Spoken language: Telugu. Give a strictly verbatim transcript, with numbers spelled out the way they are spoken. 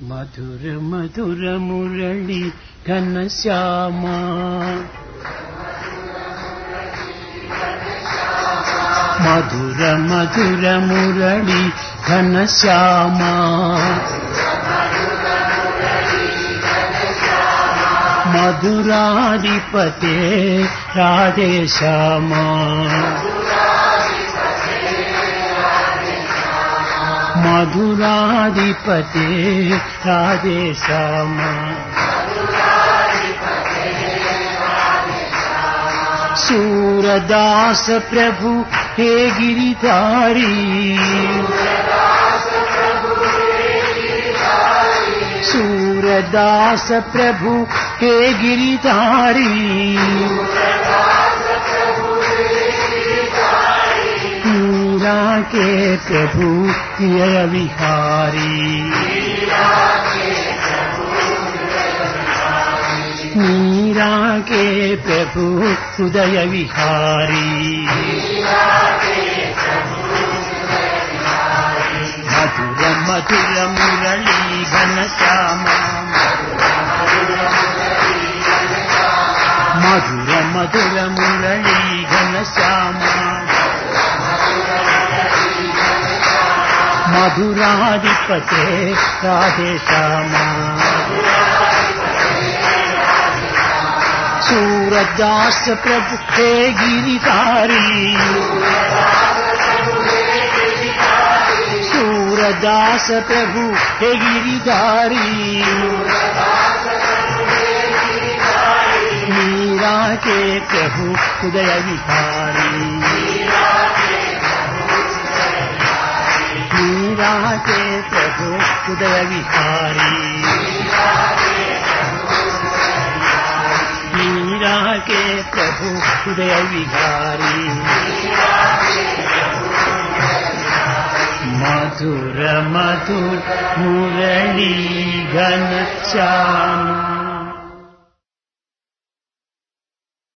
మధుర మధుర మురళి ఘనశ్యామ మధుర మధుర మురళి ఘనశ్యామ మధురాధిపతే రాధేశ్యామ మధురాధిపతే రాధేశ్యామ सूरदास प्रभु हे गिरिधारी सूरदास प्रभु हे गिरिधारी मीरा के प्रभु प्रिय विहारी मीरा के प्रभु हृदय विहारी मधुर मधुर मुरली घनश्याम मधुर मधुर मुरली घनश्याम मधुराधिपते राधेश्याम सूरदास प्रभु हे गिरिधारी सूरदास प्रभु हे गिरिधारी मीरा के प्रभु हृदय विहारी मीरा के प्रभु हृदय विहारी मीरा के प्रभु हृदय विहारी मधुर मधुर मुरली घनश्याम।